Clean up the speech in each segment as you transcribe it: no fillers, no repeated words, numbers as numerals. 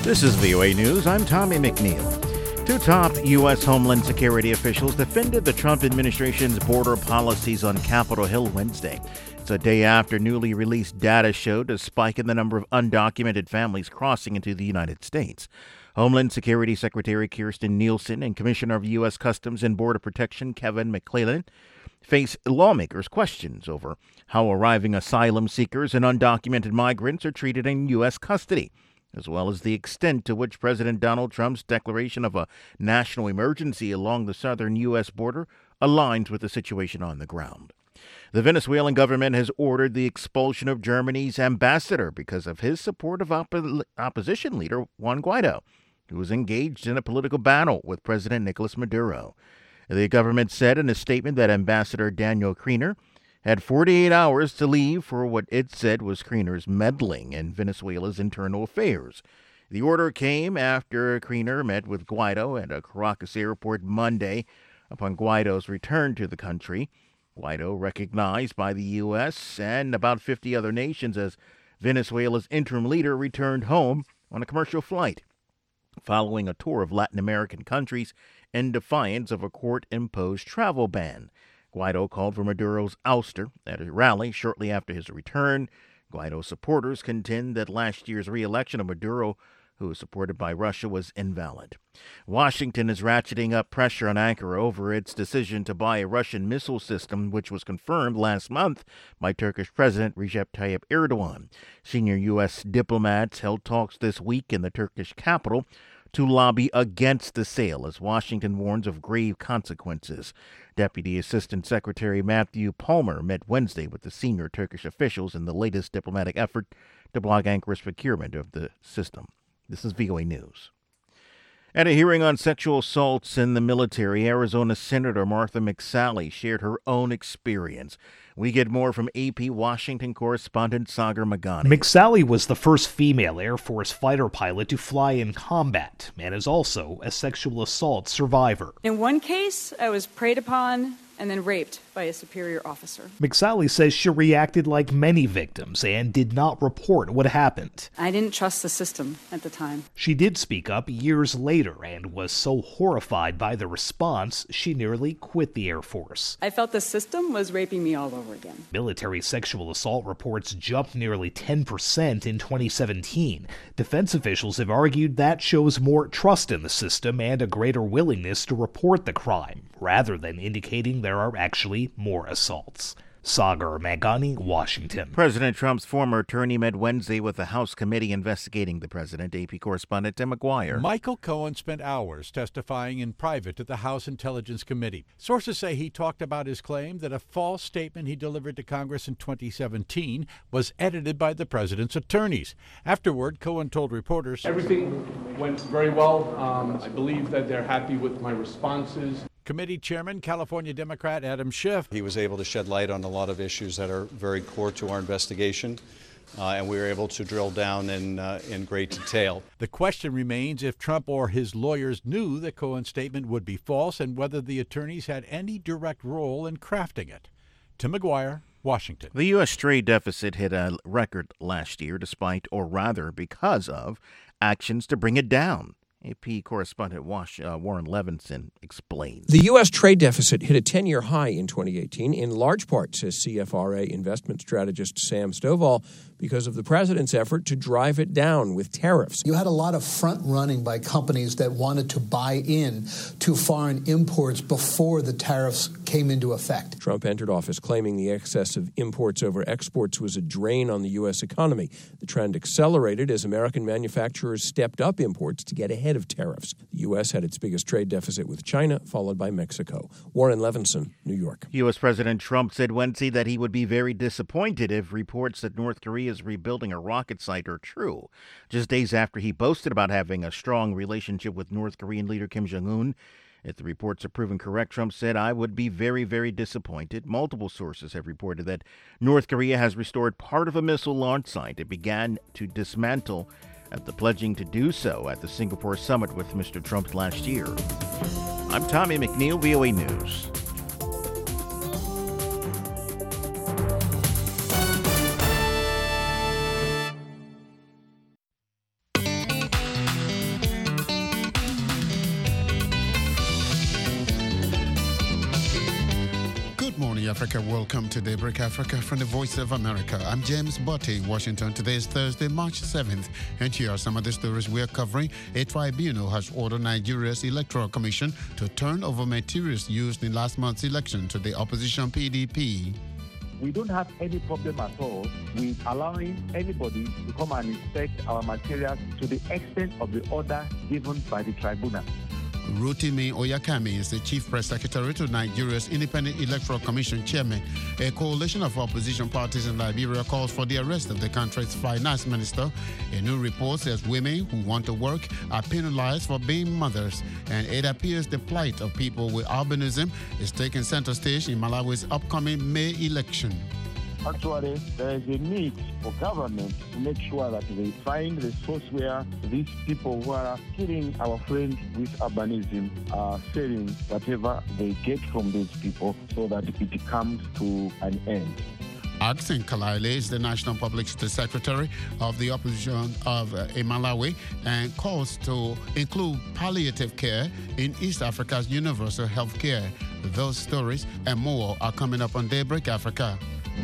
This is VOA News. I'm Tommy McNeil. Two top U.S. Homeland Security officials defended the Trump administration's border policies on Capitol Hill Wednesday. It's a day after newly released data showed a spike in the number of undocumented families crossing into the United States. Homeland Security Secretary Kirstjen Nielsen and Commissioner of U.S. Customs and Border Protection Kevin McClellan face lawmakers' questions over how arriving asylum seekers and undocumented migrants are treated in U.S. custody, as well as the extent to which President Donald Trump's declaration of a national emergency along the southern U.S. border aligns with the situation on the ground. The Venezuelan government has ordered the expulsion of Germany's ambassador because of his support of opposition leader Juan Guaido, who was engaged in a political battle with President Nicolas Maduro. The government said in a statement that Ambassador Daniel Kriener had 48 hours to leave for what it said was Kriener's meddling in Venezuela's internal affairs. The order came after Kriener met with Guaido at a Caracas airport Monday upon Guaido's return to the country. Guaido, recognized by the U.S. and about 50 other nations as Venezuela's interim leader, returned home on a commercial flight following a tour of Latin American countries in defiance of a court-imposed travel ban. Guaido called for Maduro's ouster at a rally shortly after his return. Guaido's supporters contend that last year's re-election of Maduro, who is supported by Russia, was invalid. Washington is ratcheting up pressure on Ankara over its decision to buy a Russian missile system, which was confirmed last month by Turkish President Recep Tayyip Erdogan. Senior U.S. diplomats held talks this week in the Turkish capital to lobby against the sale, as Washington warns of grave consequences. Deputy Assistant Secretary Matthew Palmer met Wednesday with the senior Turkish officials in the latest diplomatic effort to block Ankara's procurement of the system. This is VOA News. At a hearing on sexual assaults in the military, Arizona Senator Martha McSally shared her own experience. We get more from AP Washington correspondent Sagar Magani. McSally was the first female Air Force fighter pilot to fly in combat and is also a sexual assault survivor. In one case, I was preyed upon and then raped by a superior officer. McSally says she reacted like many victims and did not report what happened. I didn't trust the system at the time. She did speak up years later and was so horrified by the response, she nearly quit the Air Force. I felt the system was raping me all over again. Military sexual assault reports jumped nearly 10% in 2017. Defense officials have argued that shows more trust in the system and a greater willingness to report the crime, rather than indicating there are actually more assaults. Sagar Magani, Washington. President Trump's former attorney met Wednesday with the House committee investigating the president. AP correspondent Tim McGuire. Michael Cohen spent hours testifying in private to the House Intelligence Committee. Sources say he talked about his claim that a false statement he delivered to Congress in 2017 was edited by the president's attorneys. Afterward, Cohen told reporters, "Everything went very well. I believe that they're happy with my responses." Committee Chairman, California Democrat Adam Schiff. He was able to shed light on a lot of issues that are very core to our investigation, and we were able to drill down in great detail. The question remains if Trump or his lawyers knew that Cohen's statement would be false and whether the attorneys had any direct role in crafting it. Tim McGuire, Washington. The U.S. trade deficit hit a record last year, despite, or rather because of, actions to bring it down. AP correspondent Warren Levinson explains. The U.S. trade deficit hit a 10-year high in 2018, in large part, says CFRA investment strategist Sam Stovall, because of the president's effort to drive it down with tariffs. You had a lot of front-running by companies that wanted to buy in to foreign imports before the tariffs came into effect. Trump entered office claiming the excess of imports over exports was a drain on the U.S. economy. The trend accelerated as American manufacturers stepped up imports to get ahead of tariffs. The U.S. had its biggest trade deficit with China, followed by Mexico. Warren Levinson, New York. U.S. President Trump said Wednesday that he would be very disappointed if reports that North Korea is rebuilding a rocket site are true. Just days after he boasted about having a strong relationship with North Korean leader Kim Jong-un. If the reports are proven correct, Trump said, I would be very, very disappointed. Multiple sources have reported that North Korea has restored part of a missile launch site it began to dismantle after pledging to do so at the Singapore summit with Mr. Trump last year. I'm Tommy McNeil, VOA News. Africa. Welcome to Daybreak Africa from the Voice of America. I'm James Botte in Washington. Today is Thursday, March 7th, and here are some of the stories we're covering. A tribunal has ordered Nigeria's Electoral Commission to turn over materials used in last month's election to the opposition PDP. We don't have any problem at all with allowing anybody to come and inspect our materials to the extent of the order given by the tribunal. Rotimi Oyakami is the Chief Press Secretary to Nigeria's Independent Electoral Commission Chairman. A coalition of opposition parties in Liberia calls for the arrest of the country's finance minister. A new report says women who want to work are penalized for being mothers. And it appears the plight of people with albinism is taking center stage in Malawi's upcoming May election. Actually, there is a need for government to make sure that they find the source where these people who are killing our friends with urbanism are selling whatever they get from those people so that it comes to an end. Akson Kalaile is the National Public Secretary of the opposition of Malawi and calls to include palliative care in East Africa's universal health care. Those stories and more are coming up on Daybreak Africa.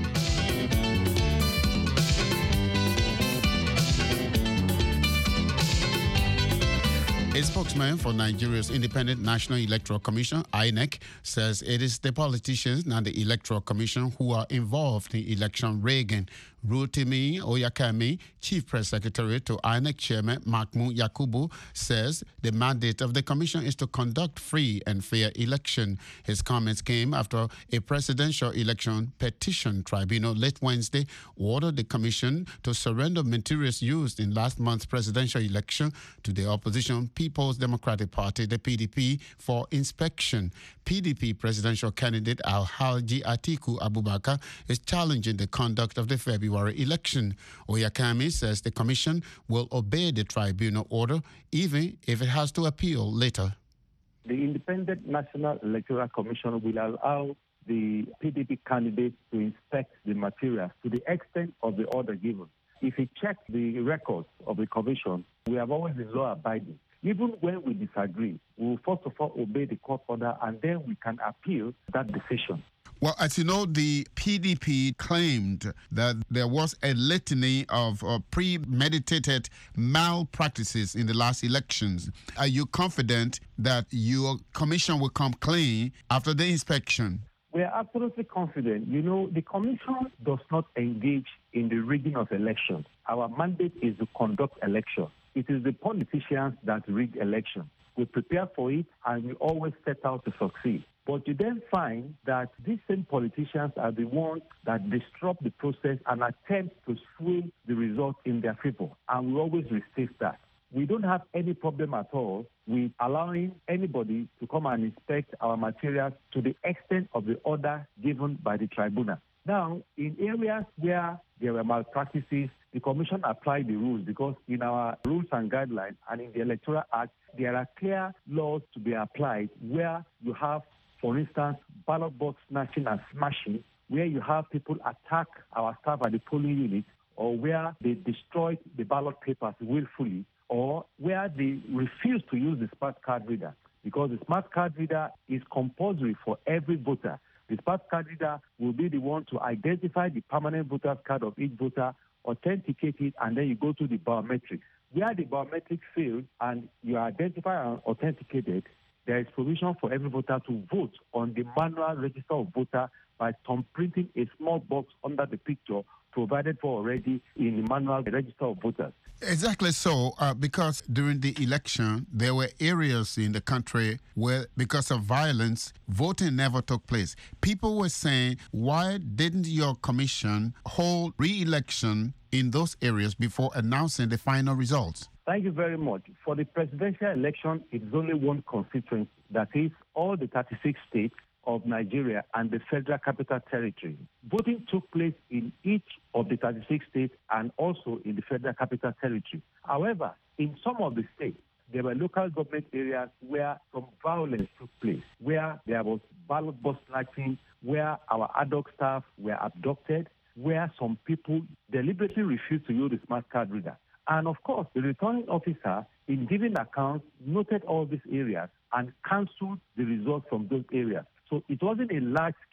A spokesman for Nigeria's Independent National Electoral Commission, INEC, says it is the politicians, not the Electoral Commission, who are involved in election rigging. Rotimi Oyakami, Chief Press Secretary to INEC Chairman Mahmoud Yakubu, says the mandate of the commission is to conduct free and fair election. His comments came after a presidential election petition tribunal late Wednesday ordered the commission to surrender materials used in last month's presidential election to the opposition People's Democratic Party, the PDP, for inspection. PDP presidential candidate Alhaji Atiku Abubakar is challenging the conduct of the February election. Oyakami says the commission will obey the tribunal order even if it has to appeal later. The Independent National Electoral Commission will allow the PDP candidates to inspect the materials to the extent of the order given. If you check the records of the commission, we have always been law-abiding. Even when we disagree, we will first of all obey the court order and then we can appeal that decision. Well, as you know, the PDP claimed that there was a litany of premeditated malpractices in the last elections. Are you confident that your commission will come clean after the inspection? We are absolutely confident. You know, the commission does not engage in the rigging of elections. Our mandate is to conduct elections. It is the politicians that rig elections. We prepare for it and we always set out to succeed. But you then find that these same politicians are the ones that disrupt the process and attempt to sway the results in their favor. And we always resist that. We don't have any problem at all with allowing anybody to come and inspect our materials to the extent of the order given by the tribunal. Now, in areas where there were malpractices, the Commission applied the rules because in our rules and guidelines and in the Electoral Act, there are clear laws to be applied where you have, for instance, ballot box snatching and smashing, where you have people attack our staff at the polling unit, or where they destroy the ballot papers willfully, or where they refuse to use the smart card reader, because the smart card reader is compulsory for every voter. The smart card reader will be the one to identify the permanent voter's card of each voter, authenticate it, and then you go to the biometrics. Where the biometrics fails and you identify and authenticate it, there is provision for every voter to vote on the manual register of voter by thumbprinting a small box under the picture provided for already in the manual register of voters. Exactly so, because during the election, there were areas in the country where, because of violence, voting never took place. People were saying, why didn't your commission hold re-election in those areas before announcing the final results? Thank you very much. For the presidential election, it is only one constituency, that is all the 36 states of Nigeria and the Federal Capital Territory. Voting took place in each of the 36 states and also in the Federal Capital Territory. However, in some of the states, there were local government areas where some violence took place, where there was ballot box snatching, where our ad hoc staff were abducted, where some people deliberately refused to use the smart card reader. And of course, the returning officer, in giving accounts, noted all these areas and cancelled the results from those areas. So it wasn't a large scale.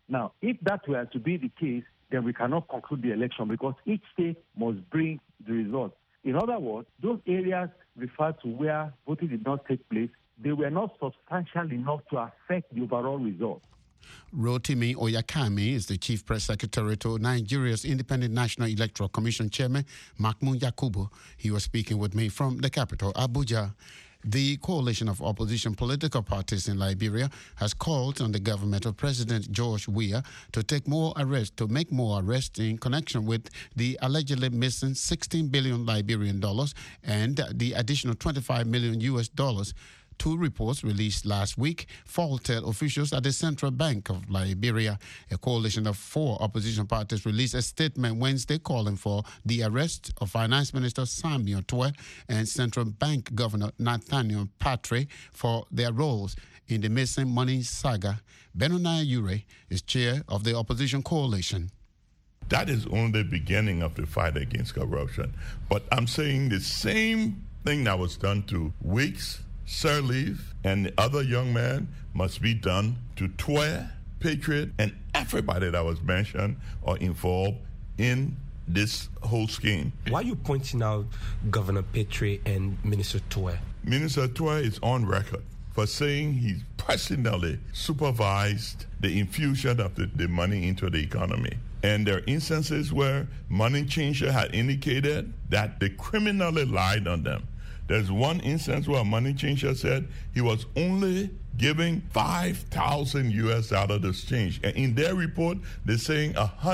Now, if that were to be the case, then we cannot conclude the election because each state must bring the results. In other words, those areas referred to where voting did not take place, they were not substantial enough to affect the overall result. Rotimi Oyakami is the Chief Press Secretary to Nigeria's Independent National Electoral Commission Chairman, Mahmoud Yakubu. He was speaking with me from the capital, Abuja. The coalition of opposition political parties in Liberia has called on the government of President George Weah to make more arrests in connection with the allegedly missing $16 billion Liberian dollars and the additional $25 million US dollars. Two reports released last week faulted officials at the Central Bank of Liberia. A coalition of 4 opposition parties released a statement Wednesday calling for the arrest of Finance Minister Samuel Twe and Central Bank Governor Nathaniel Patre for their roles in the missing money saga. Benoni Ure is chair of the opposition coalition. That is only the beginning of the fight against corruption. But I'm saying the same thing that was done to Weeks, Sirleaf, and the other young man must be done to Twe, Patriot, and everybody that was mentioned or involved in this whole scheme. Why are you pointing out Governor Patriot and Minister Twe? Minister Twe is on record for saying he personally supervised the infusion of the money into the economy. And there are instances where Money Changer had indicated that they criminally lied on them. There's one instance where a Money Changer said he was only giving 5,000 US out of exchange. And in their report, they're saying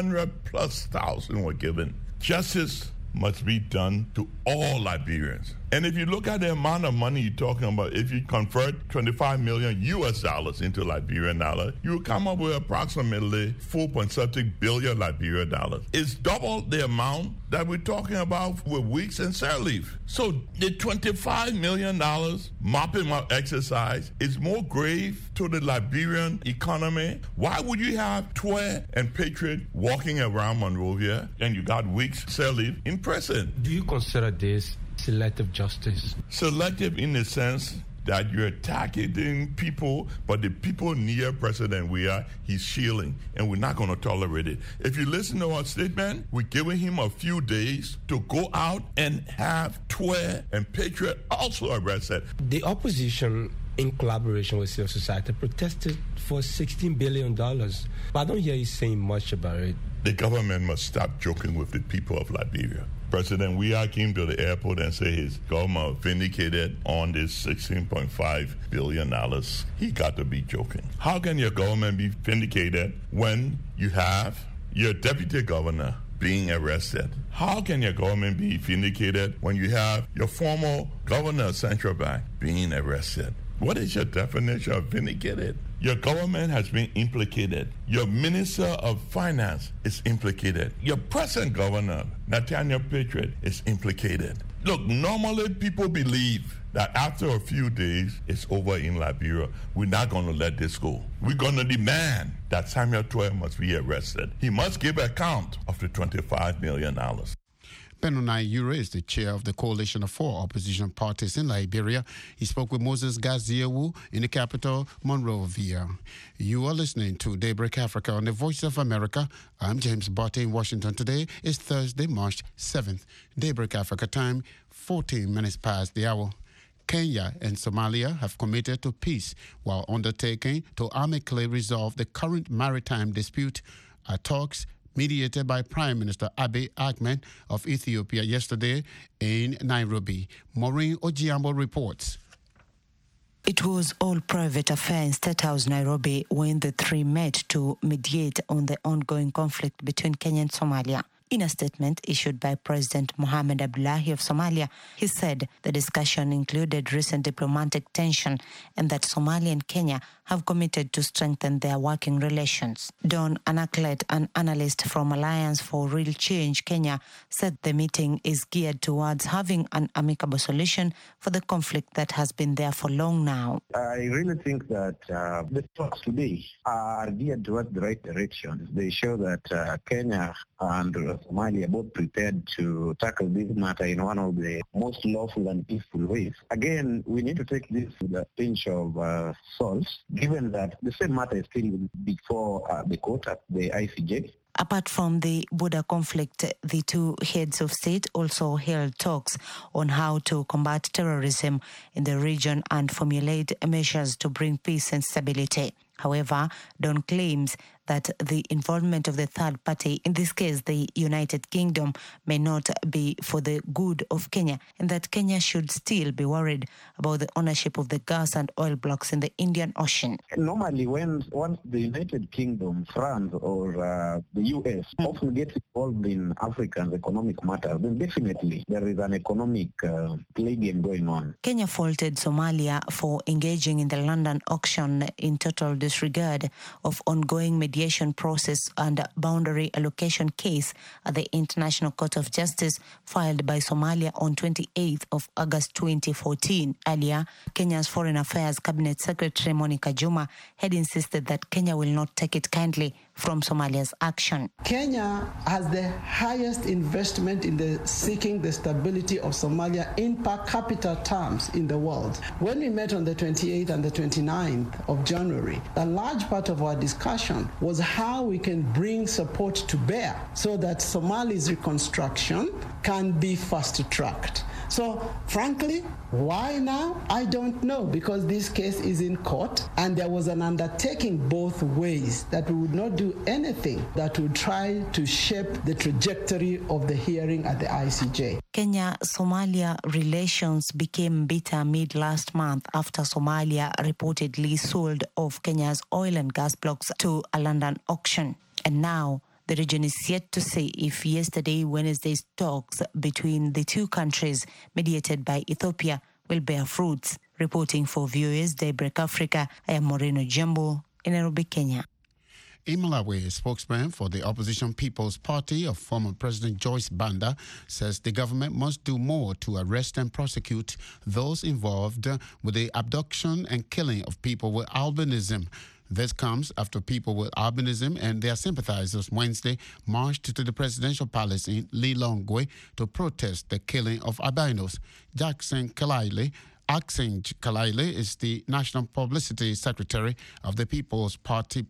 100,000+ were given. Justice must be done to all Liberians. And if you look at the amount of money you're talking about, if you convert 25 million US dollars into Liberian dollar, you come up with approximately 4.something billion Liberian dollars. It's double the amount that we're talking about with Weeks and Sirleaf. So the $25 million mopping up exercise is more grave to the Liberian economy. Why would you have Twe and Patriot walking around Monrovia and you got Weeks, Sirleaf in prison? Do you consider this selective justice? Selective in the sense that you're attacking people, but the people near President Weah, he's shielding, and we're not going to tolerate it. If you listen to our statement, we're giving him a few days to go out and have Twe and Patriot also arrested. The opposition, in collaboration with civil society, protested for $16 billion, but I don't hear you saying much about it. The government must stop joking with the people of Liberia. President Weah came to the airport and said his government vindicated on this $16.5 billion. He got to be joking. How can your government be vindicated when you have your deputy governor being arrested? How can your government be vindicated when you have your former governor of Central Bank being arrested? What is your definition of vindicated? Your government has been implicated. Your Minister of Finance is implicated. Your present governor, Nathaniel Patriot, is implicated. Look, normally people believe that after a few days, it's over in Liberia. We're not going to let this go. We're going to demand that Samuel Twe must be arrested. He must give account of the $25 million. Benoni Ure is the chair of the coalition of 4 opposition parties in Liberia. He spoke with Moses Gaziewu in the capital, Monrovia. You are listening to Daybreak Africa on the Voice of America. I'm James Botte in Washington. Today is Thursday, March 7th. Daybreak Africa time, 14 minutes past the hour. Kenya and Somalia have committed to peace while undertaking to amicably resolve the current maritime dispute. Talks mediated by Prime Minister Abiy Ahmed of Ethiopia yesterday in Nairobi. Maureen Ojiambo reports. It was all private affair in State House, Nairobi, when the three met to mediate on the ongoing conflict between Kenya and Somalia. In a statement issued by President Mohamed Abdullahi of Somalia, he said the discussion included recent diplomatic tension and that Somalia and Kenya have committed to strengthen their working relations. Don Anaklet, an analyst from Alliance for Real Change Kenya, said the meeting is geared towards having an amicable solution for the conflict that has been there for long now. I really think that the talks today are geared towards the right direction. They show that Kenya and of Somalia both prepared to tackle this matter in one of the most lawful and peaceful ways. Again, we need to take this with a pinch of salt, given that the same matter is still before the court at the ICJ. Apart from the border conflict, the two heads of state also held talks on how to combat terrorism in the region and formulate measures to bring peace and stability. However, Don claims that the involvement of the third party, in this case the United Kingdom, may not be for the good of Kenya, and that Kenya should still be worried about the ownership of the gas and oil blocks in the Indian Ocean. Normally, once the United Kingdom, France, or the US often gets involved in Africa's economic matters, then definitely there is an economic play game going on. Kenya faulted Somalia for engaging in the London auction in total disregard of ongoing mediation process and boundary allocation case at the International Court of Justice filed by Somalia on 28th of August 2014. Earlier, Kenya's Foreign Affairs Cabinet Secretary Monica Juma had insisted that Kenya will not take it kindly from Somalia's action. Kenya has the highest investment in seeking the stability of Somalia in per capita terms in the world. When we met on the 28th and the 29th of January, a large part of our discussion was how we can bring support to bear so that Somali's reconstruction can be fast-tracked. So, frankly, why now? I don't know, because this case is in court and there was an undertaking both ways that we would not do anything that would try to shape the trajectory of the hearing at the ICJ. Kenya-Somalia relations became bitter mid last month after Somalia reportedly sold off Kenya's oil and gas blocks to a London auction. And now, the region is yet to say if Wednesday's talks between the two countries, mediated by Ethiopia, will bear fruits. Reporting for VOA's Daybreak Africa, I am Moreno Jumbo in Nairobi, Kenya. In Malawi, a spokesman for the opposition People's Party of former President Joyce Banda says the government must do more to arrest and prosecute those involved with the abduction and killing of people with albinism. This comes after people with albinism and their sympathizers Wednesday marched to the presidential palace in Lilongwe to protest the killing of albinos. Jackson Kalaile is the National Publicity Secretary of the People's Party.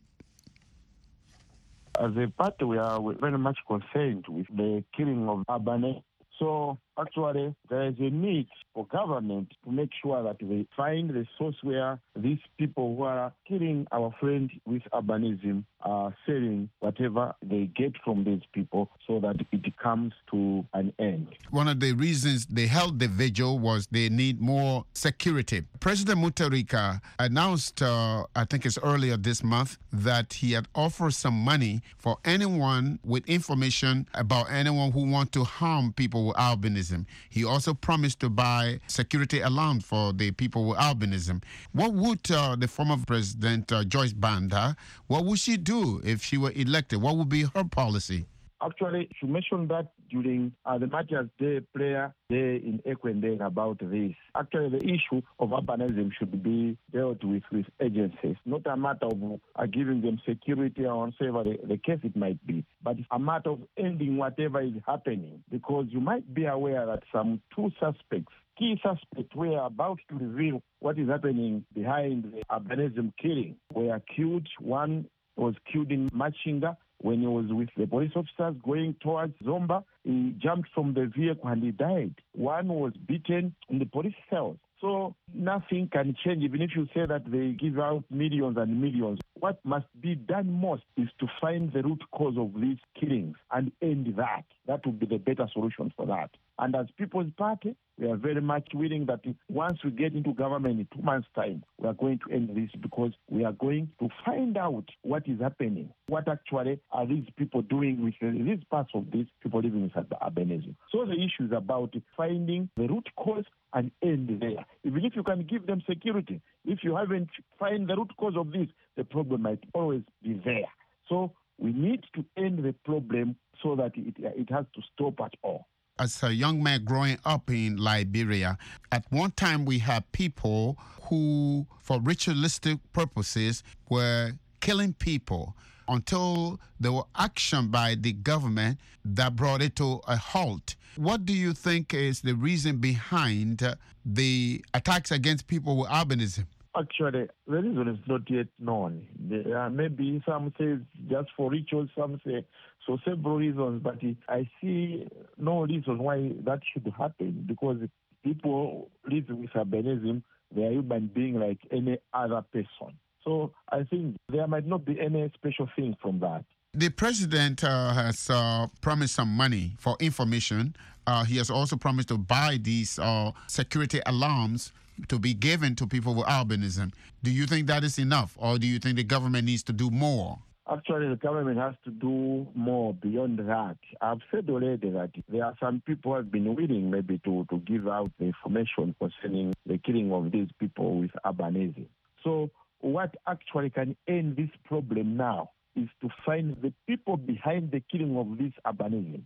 As a party, we are very much concerned with the killing of albinos. So actually, there is a need for government to make sure that they find the source where these people who are killing our friends with albinism are selling whatever they get from these people so that it comes to an end. One of the reasons they held the vigil was they need more security. President Mutharika announced, I think it's earlier this month, that he had offered some money for anyone with information about anyone who wants to harm people with albinism. He also promised to buy security alarms for the people with albinism. What would the former President Joyce Banda, what would she do if she were elected? What would be her policy? Actually, she mentioned that during the Martyrs' Day prayer there in Ekwendeng about this. Actually, the issue of albinism should be dealt with agencies, not a matter of giving them security or whatever the case it might be, but a matter of ending whatever is happening. Because you might be aware that some key suspects were about to reveal what is happening behind the albinism killing. Were killed. One was killed in Machinga when he was with the police officers going towards Zomba. He jumped from the vehicle and he died. One was beaten in the police cells. So nothing can change, even if you say that they give out millions and millions. What must be done most is to find the root cause of these killings and end that. That would be the better solution for that. And as People's Party, we are very much willing that once we get into government in 2 months' time, we are going to end this because we are going to find out what is happening. What actually are these people doing with these parts of these people living with albinism? So the issue is about finding the root cause and end there. Even if you can give them security, if you haven't find the root cause of this, the problem might always be there. So we need to end the problem so that it has to stop at all. As a young man growing up in Liberia, at one time we had people who, for ritualistic purposes, were killing people. until there were action by the government that brought it to a halt. What do you think is the reason behind the attacks against people with albinism? Actually, the reason is not yet known. Maybe some say just for rituals, some say so, several reasons, but I see no reason why that should happen, because people live with albinism, they are human beings like any other person. So I think there might not be any special thing from that. The president has promised some money for information. He has also promised to buy these security alarms to be given to people with albinism. Do you think that is enough, or do you think the government needs to do more? Actually, the government has to do more beyond that. I've said already that there are some people who have been willing maybe to give out the information concerning the killing of these people with albinism. So what actually can end this problem now is to find the people behind the killing of this albinism.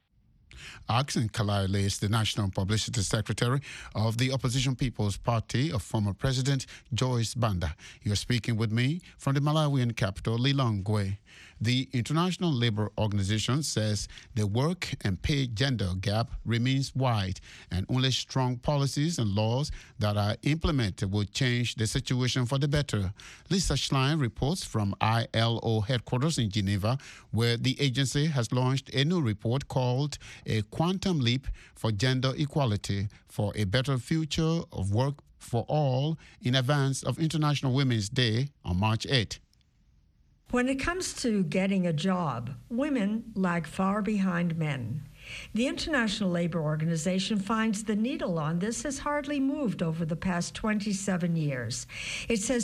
Akson Kalaile is the National Publicity Secretary of the Opposition People's Party of former President Joyce Banda. You're speaking with me from the Malawian capital, Lilongwe. The International Labour Organization says the work and pay gender gap remains wide, and only strong policies and laws that are implemented will change the situation for the better. Lisa Schlein reports from ILO headquarters in Geneva, where the agency has launched a new report called A Quantum Leap for Gender Equality for a Better Future of Work for All in advance of International Women's Day on March 8. When it comes to getting a job, women lag far behind men. The International Labour Organization finds the needle on this has hardly moved over the past 27 years. It says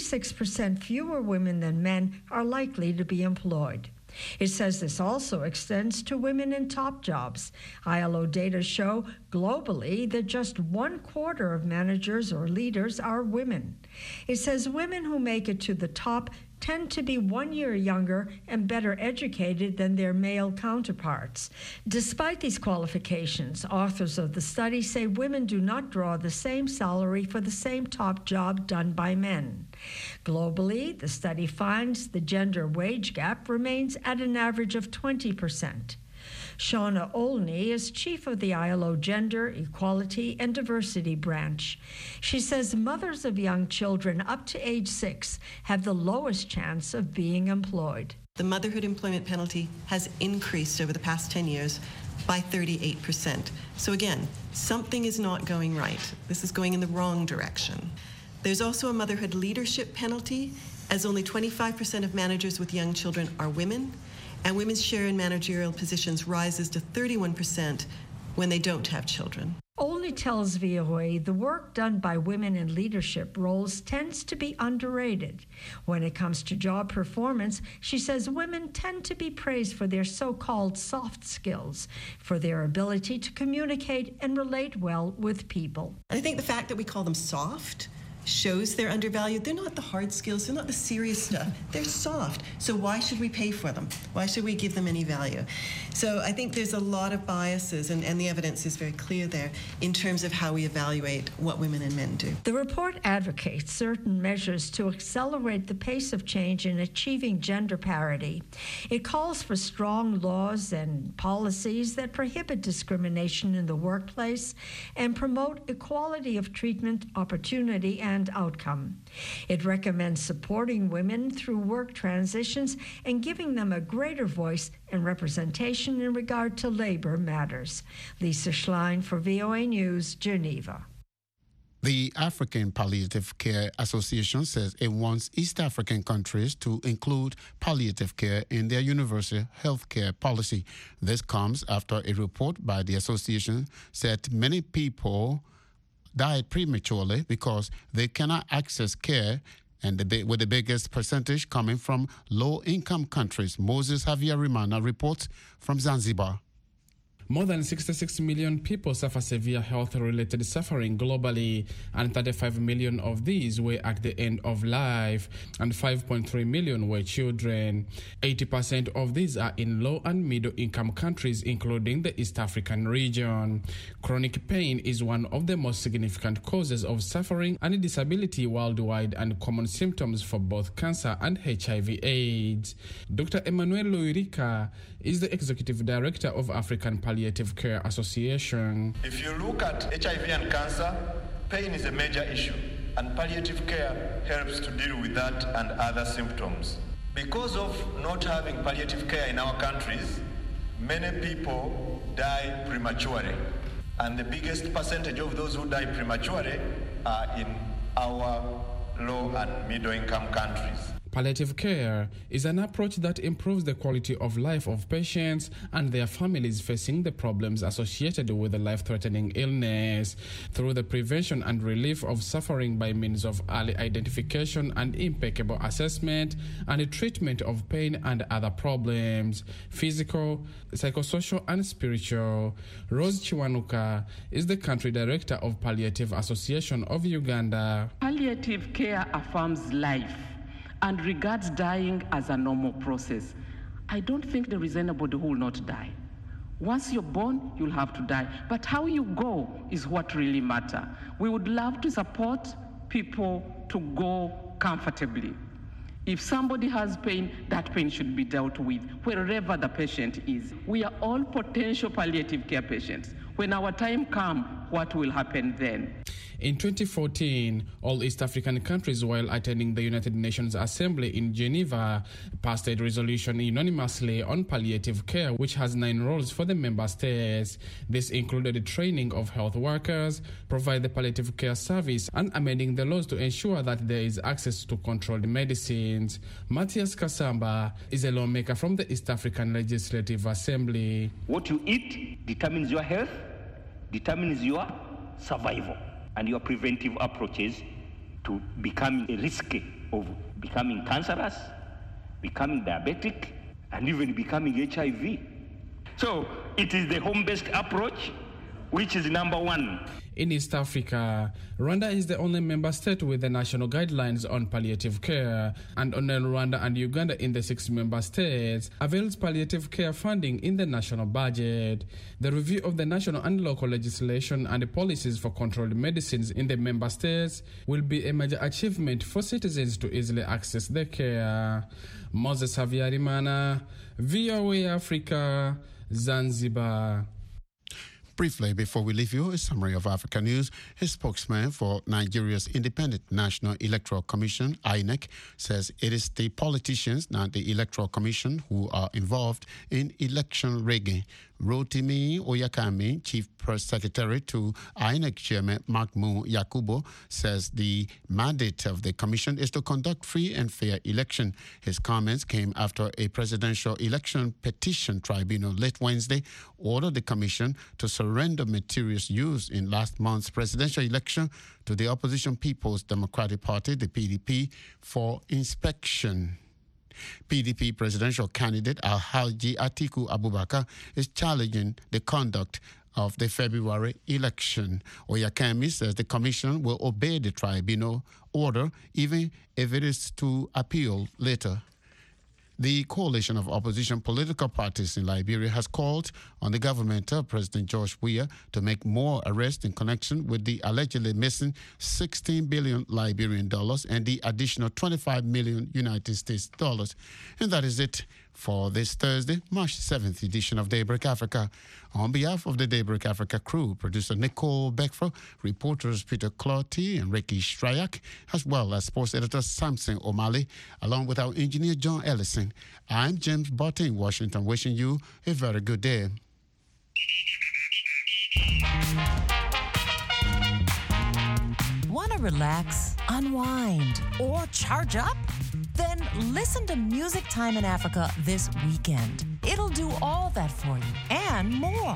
26% fewer women than men are likely to be employed. It says this also extends to women in top jobs. ILO data show globally that just 1/4 of managers or leaders are women. It says women who make it to the top tend to be 1 year younger and better educated than their male counterparts. Despite these qualifications, authors of the study say women do not draw the same salary for the same top job done by men. Globally, the study finds the gender wage gap remains at an average of 20%. Shauna Olney is chief of the ILO Gender, Equality, and Diversity branch. She says mothers of young children up to age 6 have the lowest chance of being employed. The motherhood employment penalty has increased over the past 10 years by 38%. So again, something is not going right. This is going in the wrong direction. There's also a motherhood leadership penalty, as only 25% of managers with young children are women, and women's share in managerial positions rises to 31% when they don't have children. Olney tells VOA the work done by women in leadership roles tends to be underrated. When it comes to job performance, she says women tend to be praised for their so-called soft skills, for their ability to communicate and relate well with people. I think the fact that we call them soft shows they're undervalued. They're not the hard skills, they're not the serious stuff. They're soft. So why should we pay for them? Why should we give them any value? So I think there's a lot of biases, and the evidence is very clear there in terms of how we evaluate what women and men do. The report advocates certain measures to accelerate the pace of change in achieving gender parity. It calls for strong laws and policies that prohibit discrimination in the workplace and promote equality of treatment, opportunity, and outcome. It recommends supporting women through work transitions and giving them a greater voice and representation in regard to labor matters. Lisa Schlein for VOA News, Geneva. The African Palliative Care Association says it wants East African countries to include palliative care in their universal health care policy. This comes after a report by the association said many people died prematurely because they cannot access care, and with the biggest percentage coming from low-income countries. Moses Javier Rimana reports from Zanzibar. More than 66 million people suffer severe health-related suffering globally, and 35 million of these were at the end of life, and 5.3 million were children. 80% of these are in low and middle-income countries, including the East African region. Chronic pain is one of the most significant causes of suffering and disability worldwide, and common symptoms for both cancer and HIV/AIDS. Dr. Emmanuel Loirika is the Executive Director of African Palliative Care Association. If you look at HIV and cancer, pain is a major issue, and palliative care helps to deal with that and other symptoms. Because of not having palliative care in our countries, many people die prematurely, and the biggest percentage of those who die prematurely are in our low and middle-income countries. Palliative care is an approach that improves the quality of life of patients and their families facing the problems associated with a life-threatening illness through the prevention and relief of suffering by means of early identification and impeccable assessment and treatment of pain and other problems, physical, psychosocial, and spiritual. Rose Chiwanuka is the country director of Palliative Association of Uganda. Palliative care affirms life and regards dying as a normal process. I don't think there is anybody who will not die. Once you're born, you'll have to die. But how you go is what really matters. We would love to support people to go comfortably. If somebody has pain, that pain should be dealt with wherever the patient is. We are all potential palliative care patients. When our time comes, what will happen then? In 2014, all East African countries, while attending the United Nations Assembly in Geneva, passed a resolution unanimously on palliative care, which has 9 roles for the member states. This included the training of health workers, provide the palliative care service, and amending the laws to ensure that there is access to controlled medicines. Matthias Kasamba is a lawmaker from the East African Legislative Assembly. What you eat determines your health, determines your survival, and your preventive approaches to becoming a risk of becoming cancerous, becoming diabetic, and even becoming HIV. So it is the home-based approach which is number one. In East Africa, Rwanda is the only member state with the national guidelines on palliative care, and only Rwanda and Uganda in the 6 member states avails palliative care funding in the national budget. The review of the national and local legislation and the policies for controlled medicines in the member states will be a major achievement for citizens to easily access the care. Moses Havyarimana, VOA Africa, Zanzibar. Briefly, before we leave you, a summary of Africa news. A spokesman for Nigeria's Independent National Electoral Commission, INEC, says it is the politicians, not the Electoral Commission, who are involved in election rigging. Rotimi Oyakami, Chief Press Secretary to INEC Chairman Mahmoud Yakubu, says the mandate of the commission is to conduct free and fair election. His comments came after a presidential election petition tribunal late Wednesday ordered the commission to surrender materials used in last month's presidential election to the opposition People's Democratic Party, the PDP, for inspection. PDP presidential candidate Alhaji Atiku Abubakar is challenging the conduct of the February election. Oyakami says the commission will obey the tribunal order even if it is to appeal later. The coalition of opposition political parties in Liberia has called on the government of President George Weah to make more arrests in connection with the allegedly missing $16 billion Liberian dollars and the additional $25 million United States dollars. And that is it for this Thursday, March 7th edition of Daybreak Africa. On behalf of the Daybreak Africa crew, producer Nicole Beckford, reporters Peter Clotty and Ricky Stryak, as well as sports editor Samson O'Malley, along with our engineer John Ellison, I'm James Botte in Washington, wishing you a very good day. Want to relax, unwind, or charge up? Then listen to Music Time in Africa this weekend. It'll do all that for you and more.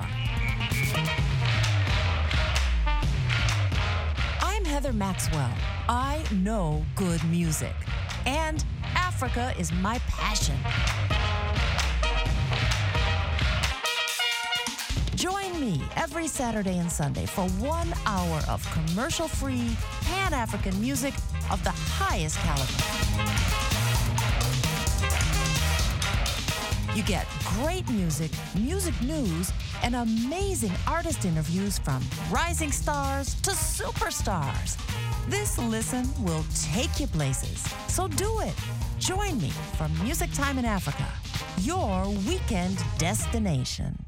I'm Heather Maxwell. I know good music. And Africa is my passion. Join me every Saturday and Sunday for 1 hour of commercial-free, Pan-African music of the highest caliber. You get great music, music news, and amazing artist interviews from rising stars to superstars. This listen will take you places, so do it. Join me for Music Time in Africa, your weekend destination.